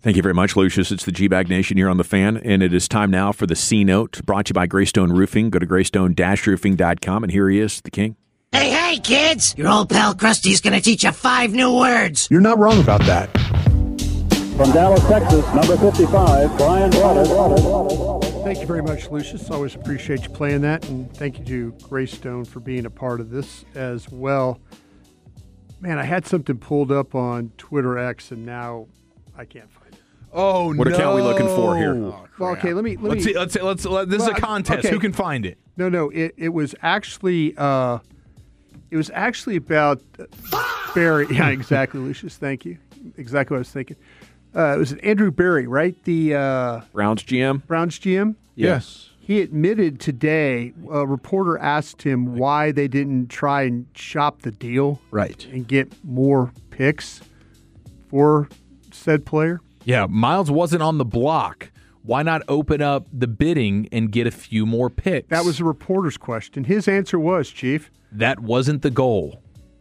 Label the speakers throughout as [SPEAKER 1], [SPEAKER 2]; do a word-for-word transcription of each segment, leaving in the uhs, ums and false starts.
[SPEAKER 1] Thank you very much, Lucius. It's the G-Bag Nation here on The Fan, and it is time now for the C-Note, brought to you by Greystone Roofing. Go to greystone dash roofing dot com, and here he is, the king.
[SPEAKER 2] Hey, hey, kids! Your old pal Krusty's gonna teach you five new words.
[SPEAKER 3] You're not wrong about that.
[SPEAKER 4] From Dallas, Texas, number fifty-five, Brian Broaddus.
[SPEAKER 3] Thank you very much, Lucius. Always appreciate you playing that, and thank you to Greystone for being a part of this as well. Man, I had something pulled up on Twitter X, and now I can't find it.
[SPEAKER 5] Oh,
[SPEAKER 1] what
[SPEAKER 5] no.
[SPEAKER 1] What account are we looking for here?
[SPEAKER 5] Oh,
[SPEAKER 3] well, okay, let me let
[SPEAKER 5] let's
[SPEAKER 3] me.
[SPEAKER 5] see. Let's see. Let's. Let, this
[SPEAKER 3] well,
[SPEAKER 5] is a contest.
[SPEAKER 3] okay.
[SPEAKER 5] Who can find it?
[SPEAKER 3] No, no. It it was actually uh, it was actually about Barry. Yeah, exactly, Lucius. Thank you. Exactly what I was thinking. Uh, it was Andrew Barry, right? The uh,
[SPEAKER 1] Browns G M.
[SPEAKER 3] Browns G M.
[SPEAKER 5] Yes.
[SPEAKER 3] He admitted today. A reporter asked him why they didn't try and shop the deal,
[SPEAKER 5] Right.
[SPEAKER 3] and get more picks for said player.
[SPEAKER 5] Yeah, Miles wasn't on the block. Why not open up the bidding and get a few more picks?
[SPEAKER 3] That was a reporter's question. His answer was, Chief,
[SPEAKER 5] That wasn't the goal.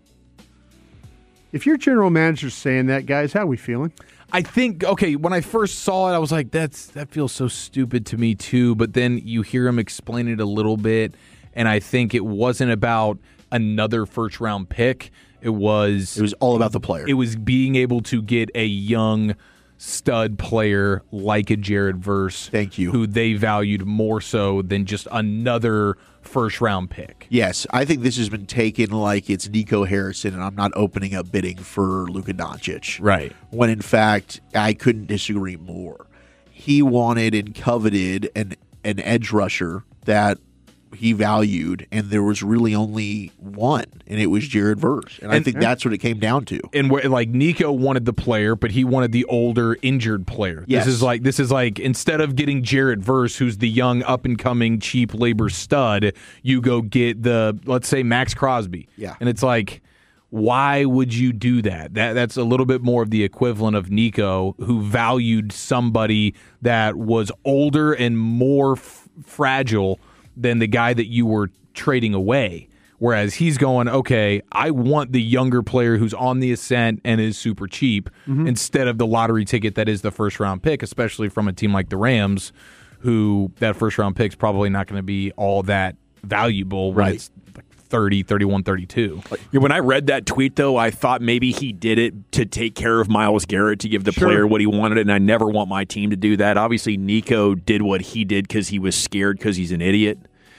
[SPEAKER 3] if your general manager's saying that, guys, how are we feeling?
[SPEAKER 5] I think, okay, when I first saw it, I was like, that's that feels so stupid to me too. But then you hear him explain it a little bit, and I think it wasn't about another first-round pick. It was
[SPEAKER 6] It was all about the player.
[SPEAKER 5] It was being able to get a young stud player like a Jared Verse.
[SPEAKER 6] Thank you.
[SPEAKER 5] Who they valued more so than just another first-round pick.
[SPEAKER 6] Yes, I think this has been taken like it's Nico Harrison, and I'm not opening up bidding for Luka Doncic.
[SPEAKER 5] Right.
[SPEAKER 6] When in fact, I couldn't disagree more. He wanted and coveted an an edge rusher that he valued, and there was really only one, and it was Jared Verse. And, and I think that's what it came down to.
[SPEAKER 5] And where, like Nico wanted the player, but he wanted the older, injured player.
[SPEAKER 6] Yes.
[SPEAKER 5] This is like this is like instead of getting Jared Verse, who's the young, up and coming, cheap labor stud, you go get the let's say Max Crosby.
[SPEAKER 6] Yeah.
[SPEAKER 5] And it's like, why would you do that? That that's a little bit more of the equivalent of Nico, who valued somebody that was older and more f- fragile than the guy that you were trading away. Whereas he's going, okay, I want the younger player who's on the ascent and is super cheap mm-hmm. instead of the lottery ticket that is the first round pick, especially from a team like the Rams, who that first round pick's probably not going to be all that valuable when
[SPEAKER 6] right.
[SPEAKER 5] it's like thirty, thirty-one, thirty-two.
[SPEAKER 1] When I read that tweet, though, I thought maybe he did it to take care of Myles Garrett, to give the
[SPEAKER 3] sure.
[SPEAKER 1] player what he wanted, and I never want my team to do that. Obviously, Nico did what he did because he was scared because he's an idiot.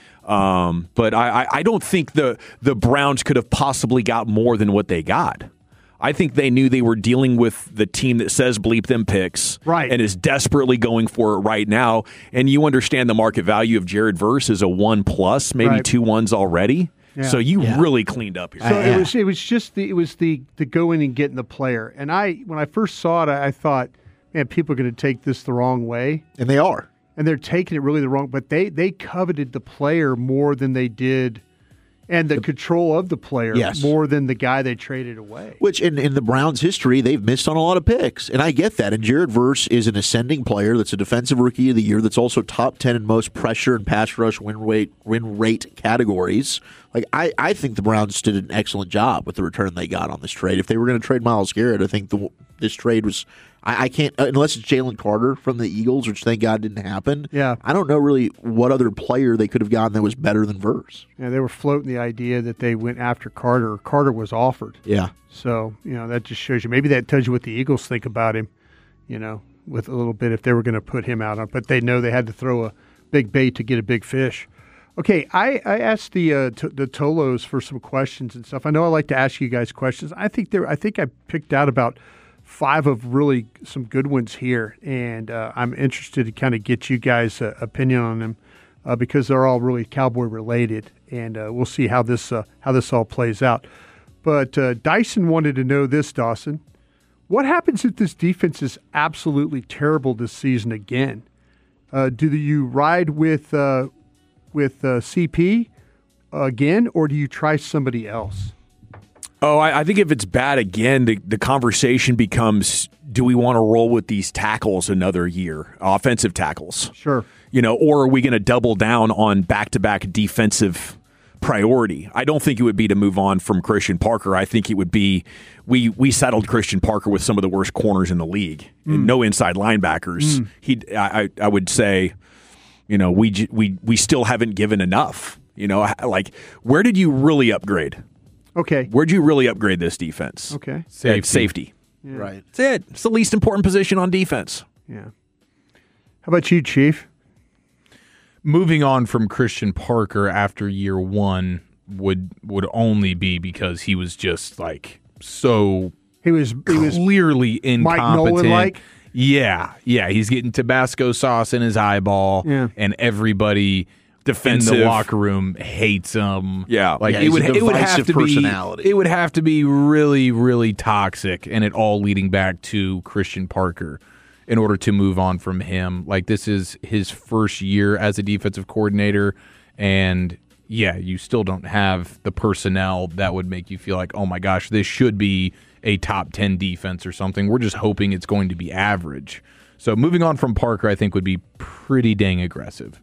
[SPEAKER 1] Um, but I, I don't think the the Browns could have possibly got more than what they got. I think they knew they were dealing with the team that says bleep them picks
[SPEAKER 3] right.
[SPEAKER 1] and is desperately going for it right now. And you understand the market value of Jared Verse is a one plus, maybe
[SPEAKER 3] right.
[SPEAKER 1] two ones already.
[SPEAKER 3] Yeah.
[SPEAKER 1] So you
[SPEAKER 6] yeah.
[SPEAKER 1] really cleaned up here.
[SPEAKER 3] So it was it was just the it was the the going and getting the player. And I when I first saw it, I, I thought, man, people are going to take this the wrong way.
[SPEAKER 6] And they are.
[SPEAKER 3] And they're taking it really the wrong, but they, they coveted the player more than they did, and the, the control of the player
[SPEAKER 6] yes.
[SPEAKER 3] more than the guy they traded away.
[SPEAKER 6] Which, in, in the Browns' history, they've missed on a lot of picks, and I get that. And Jared Verse is an ascending player that's a defensive rookie of the year that's also top ten in most pressure and pass rush win rate, win rate categories. Like I, I think the Browns did an excellent job with the return they got on this trade. If they were going to trade Myles Garrett, I think the, this trade was I, I can't unless it's Jalen Carter from the Eagles, which thank God didn't happen.
[SPEAKER 3] Yeah,
[SPEAKER 6] I don't know really what other player they could have gotten that was better than Verse.
[SPEAKER 3] Yeah, they were floating the idea that they went after Carter. Carter was offered.
[SPEAKER 6] Yeah,
[SPEAKER 3] so you know that just shows you. Maybe that tells you what the Eagles think about him. You know, with a little bit if they were going to put him out on, but they know they had to throw a big bait to get a big fish. Okay, I, I asked the uh, t- the Tolos for some questions and stuff. I know I like to ask you guys questions. I think there. I think I picked out about five of really some good ones here, and uh, I'm interested to kind of get you guys' uh, opinion on them uh, because they're all really Cowboy related, and uh, we'll see how this uh, how this all plays out. But uh, Dyson wanted to know this, Dawson. What happens if this defense is absolutely terrible this season again? Uh, do you ride with uh, with uh, C P again, or do you try somebody else?
[SPEAKER 1] Oh, I, I think if it's bad again, the, the conversation becomes, do we want to roll with these tackles another year, offensive tackles?
[SPEAKER 3] Sure.
[SPEAKER 1] You know, or are we going to double down on back-to-back defensive priority. I don't think it would be to move on from Christian Parker. I think it would be we we settled Christian Parker with some of the worst corners in the league mm. and no inside linebackers. Mm. He, I, I would say, you know, we we we still haven't given enough. You know, like where did you really upgrade?
[SPEAKER 3] Okay,
[SPEAKER 1] where'd you really upgrade this defense?
[SPEAKER 3] Okay,
[SPEAKER 1] safety. Uh, safety.
[SPEAKER 3] Yeah.
[SPEAKER 6] Right.
[SPEAKER 1] That's it. It's the least important position on defense.
[SPEAKER 3] Yeah. How about you, Chief?
[SPEAKER 5] Moving on from Christian Parker after year one would would only be because he was just like so
[SPEAKER 3] he was he was
[SPEAKER 5] clearly incompetent.
[SPEAKER 3] Mike Nolan-like?
[SPEAKER 5] Yeah, yeah. He's getting Tabasco sauce in his eyeball,
[SPEAKER 3] yeah.
[SPEAKER 5] and everybody
[SPEAKER 1] defensive
[SPEAKER 5] in the locker room hates him.
[SPEAKER 1] Yeah,
[SPEAKER 5] like
[SPEAKER 6] yeah,
[SPEAKER 5] it would
[SPEAKER 6] it
[SPEAKER 5] would have to
[SPEAKER 6] personality.
[SPEAKER 5] be it would have to be really really toxic, and it all leading back to Christian Parker in order to move on from him. Like this is his first year as a defensive coordinator, and yeah, you still don't have the personnel that would make you feel like, oh my gosh, this should be a top ten defense or something. We're just hoping it's going to be average. So moving on from Parker, I think would be pretty dang aggressive.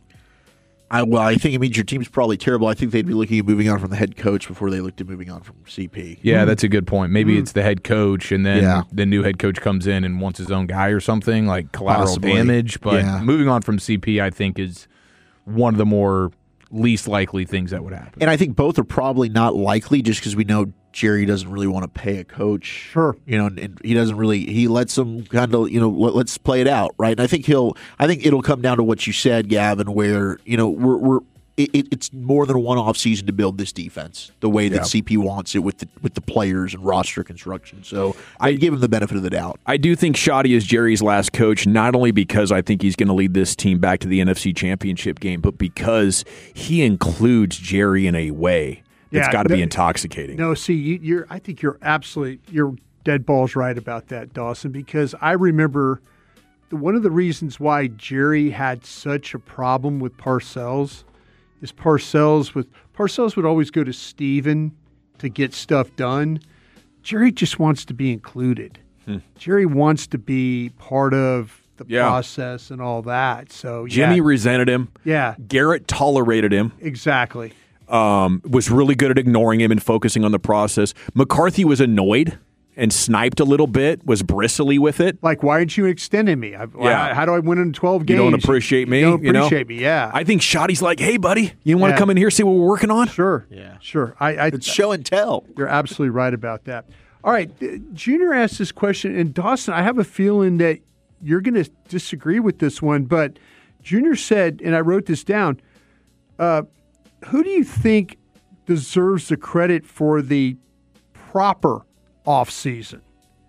[SPEAKER 6] I, well, I think it means your team's probably terrible. I think they'd be looking at moving on from the head coach before they looked at moving on from C P.
[SPEAKER 5] Yeah, mm. that's a good point. Maybe mm. it's the head coach, and then
[SPEAKER 6] yeah.
[SPEAKER 5] the new head coach comes in and wants his own guy or something, like collateral
[SPEAKER 6] Possibly.
[SPEAKER 5] damage. But
[SPEAKER 6] yeah.
[SPEAKER 5] moving on from C P, I think, is one of the more least likely things that would happen.
[SPEAKER 6] And I think both are probably not likely just because we know Jerry doesn't really want to pay a coach.
[SPEAKER 3] Sure.
[SPEAKER 6] You know, and, and he doesn't really, he lets them kind of, you know, let, let's play it out, right? And I think he'll, I think it'll come down to what you said, Gavin, where, you know, we're, we're, It, it's more than a one-off season to build this defense the way that
[SPEAKER 1] yeah.
[SPEAKER 6] C P wants it with the with the players and roster construction. So I give him the benefit of the doubt.
[SPEAKER 1] I do think Shoddy is Jerry's last coach, not only because I think he's going to lead this team back to the N F C Championship game, but because he includes Jerry in a way that's
[SPEAKER 3] yeah,
[SPEAKER 1] got to
[SPEAKER 3] no,
[SPEAKER 1] be intoxicating.
[SPEAKER 3] No, see, you, you're. I think you're absolutely you're dead balls right about that, Dawson. Because I remember the, one of the reasons why Jerry had such a problem with Parcells. Is Parcells with Parcells would always go to Steven to get stuff done. Jerry just wants to be included. Hmm. Jerry wants to be part of the
[SPEAKER 1] yeah.
[SPEAKER 3] process and all that. So
[SPEAKER 1] Jimmy
[SPEAKER 3] yeah.
[SPEAKER 1] resented him.
[SPEAKER 3] Yeah.
[SPEAKER 1] Garrett tolerated him.
[SPEAKER 3] Exactly.
[SPEAKER 1] Um, was really good at ignoring him and focusing on the process. McCarthy was annoyed and sniped a little bit, was bristly with it.
[SPEAKER 3] Like, why aren't you extending me? I,
[SPEAKER 1] yeah.
[SPEAKER 3] How do I win in twelve games?
[SPEAKER 1] You don't appreciate me?
[SPEAKER 3] You don't
[SPEAKER 1] you know?
[SPEAKER 3] appreciate me, yeah.
[SPEAKER 1] I think Shoddy's like, hey, buddy, you want to
[SPEAKER 3] Yeah.
[SPEAKER 1] come in here, see what we're working on?
[SPEAKER 3] Sure.
[SPEAKER 6] Yeah.
[SPEAKER 3] Sure. I, I,
[SPEAKER 6] It's show and tell.
[SPEAKER 3] You're absolutely right about that. All right. uh, Junior asked this question, and Dawson, I have a feeling that you're going to disagree with this one, but Junior said, and I wrote this down, uh, who do you think deserves the credit for the proper offseason?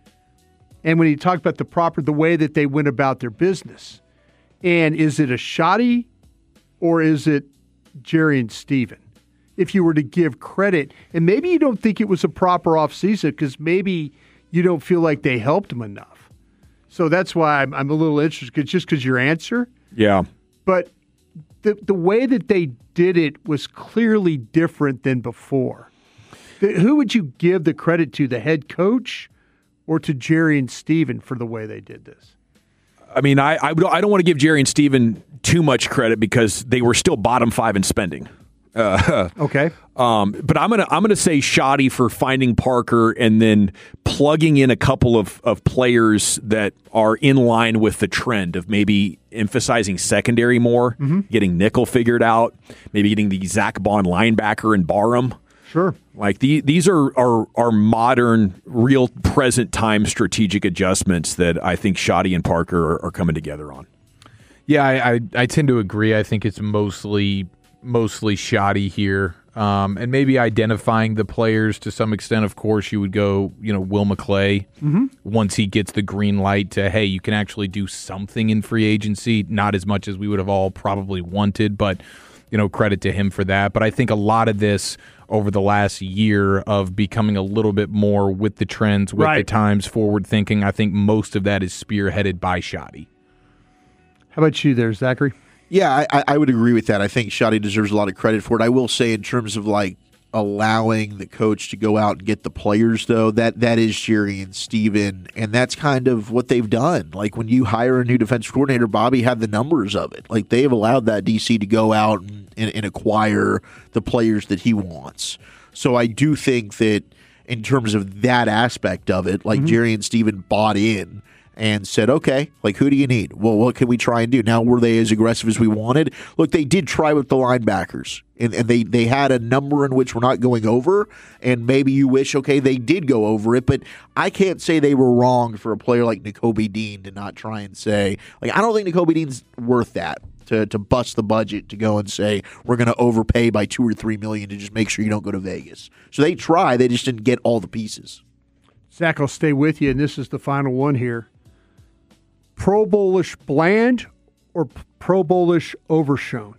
[SPEAKER 3] And when he talked about the proper, the way that they went about their business. And is it a Shoddy or is it Jerry and Steven? If you were to give credit, and maybe you don't think it was a proper offseason because maybe you don't feel like they helped him enough. So that's why I'm, I'm a little interested, cause just because your answer.
[SPEAKER 1] Yeah.
[SPEAKER 3] But the the way that they did it was clearly different than before. The, who would you give the credit to, the head coach or to Jerry and Steven for the way they did this?
[SPEAKER 1] I mean, I I, I don't want to give Jerry and Steven too much credit because they were still bottom five in spending. Uh,
[SPEAKER 3] okay.
[SPEAKER 1] Um, but I'm gonna I'm gonna say Shoddy for finding Parker and then plugging in a couple of, of players that are in line with the trend of maybe emphasizing secondary more, mm-hmm. getting nickel figured out, maybe getting the Zach Bond linebacker and Barham.
[SPEAKER 3] Sure.
[SPEAKER 1] Like the, these are, are are modern, real present time strategic adjustments that I think Shoddy and Parker are, are coming together on.
[SPEAKER 5] Yeah, I, I I tend to agree. I think it's mostly mostly Shoddy here, um, and maybe identifying the players to some extent. Of course, you would go, you know, Will McClay mm-hmm. once he gets the green light to, hey, you can actually do something in free agency. Not as much as we would have all probably wanted, but you know, credit to him for that. But I think a lot of this over the last year of becoming a little bit more with the trends, with
[SPEAKER 3] right.
[SPEAKER 5] the times, forward thinking, I think most of that is spearheaded by Shoddy.
[SPEAKER 3] How about you there, Zachary?
[SPEAKER 6] Yeah, I, I would agree with that. I think Shoddy deserves a lot of credit for it. I will say in terms of like allowing the coach to go out and get the players, though, that that is Jerry and Steven, and that's kind of what they've done. Like when you hire a new defensive coordinator, Bobby had the numbers of it. Like they've allowed that D C to go out and, and, and acquire the players that he wants. So I do think that in terms of that aspect of it, like mm-hmm. Jerry and Steven bought in and said, okay, like, who do you need? Well, what can we try and do? Now, were they as aggressive as we wanted? Look, they did try with the linebackers, and, and they, they had a number in which we're not going over, and maybe you wish, okay, they did go over it, but I can't say they were wrong for a player like Nakobe Dean to not try and say, like, I don't think Nakobe Dean's worth that, to, to bust the budget, to go and say, we're going to overpay by two or three million to just make sure you don't go to Vegas. So they try, they just didn't get all the pieces.
[SPEAKER 3] Zach, I'll stay with you, and this is the final one here. Pro Bowlish Bland or Pro Bowlish Overshown?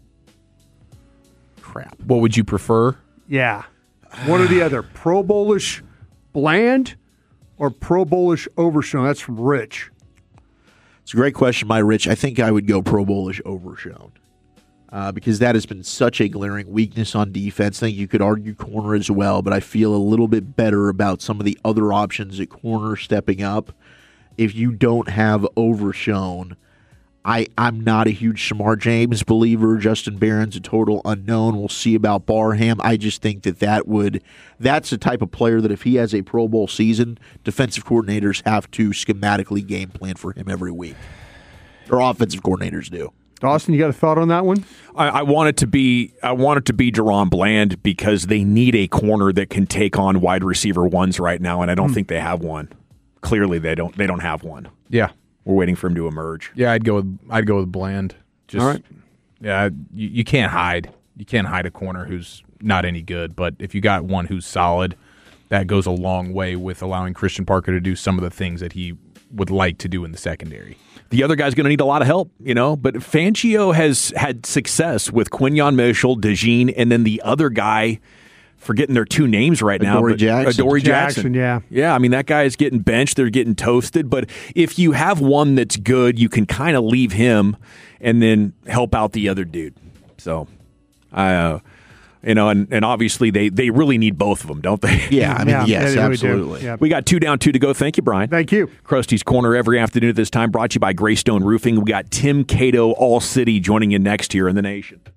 [SPEAKER 6] Crap.
[SPEAKER 5] What would you prefer?
[SPEAKER 3] Yeah. One or the other. Pro Bowlish Bland or Pro Bowlish Overshown? That's from Rich.
[SPEAKER 6] It's a great question, my Rich. I think I would go Pro Bowlish Overshown uh, because that has been such a glaring weakness on defense. I think you could argue corner as well, but I feel a little bit better about some of the other options at corner stepping up. If you don't have Overshown, I, I'm not a huge Shamar James believer. Justin Barron's a total unknown. We'll see about Barham. I just think that, that would that's the type of player that if he has a Pro Bowl season, defensive coordinators have to schematically game plan for him every week. Or offensive coordinators do.
[SPEAKER 3] Dawson, you got a thought on that one?
[SPEAKER 1] I, I want it to be I want it to be Deron Bland because they need a corner that can take on wide receiver ones right now, and I don't mm. think they have one. Clearly, they don't. They don't have one.
[SPEAKER 5] Yeah,
[SPEAKER 1] we're waiting for him to emerge.
[SPEAKER 5] Yeah, I'd go with. I'd go with Bland. Just,
[SPEAKER 3] all right.
[SPEAKER 5] Yeah, you, you can't hide. You can't hide a corner who's not any good. But if you got one who's solid, that goes a long way with allowing Christian Parker to do some of the things that he would like to do in the secondary.
[SPEAKER 1] The other guy's going to need a lot of help, you know. But Fangio has had success with Quinyon Mitchell, DeJean, and then the other guy. Forgetting their two names right now.
[SPEAKER 6] Adoree Jackson.
[SPEAKER 1] Adoree
[SPEAKER 3] Jackson,
[SPEAKER 1] Jackson,
[SPEAKER 3] yeah.
[SPEAKER 1] Yeah, I mean, that guy is getting benched. They're getting toasted. But if you have one that's good, you can kind of leave him and then help out the other dude. So, I, uh, you know, and, and obviously they, they really need both of them, don't they?
[SPEAKER 6] Yeah, I mean,
[SPEAKER 3] yeah,
[SPEAKER 6] yes,
[SPEAKER 3] really
[SPEAKER 6] absolutely.
[SPEAKER 3] Yeah.
[SPEAKER 1] We got two down, two to go. Thank you, Brian.
[SPEAKER 3] Thank you.
[SPEAKER 1] Krusty's Corner every afternoon at this time, brought to you by Greystone Roofing. We got Tim Cato, All City, joining you next here in the Nation.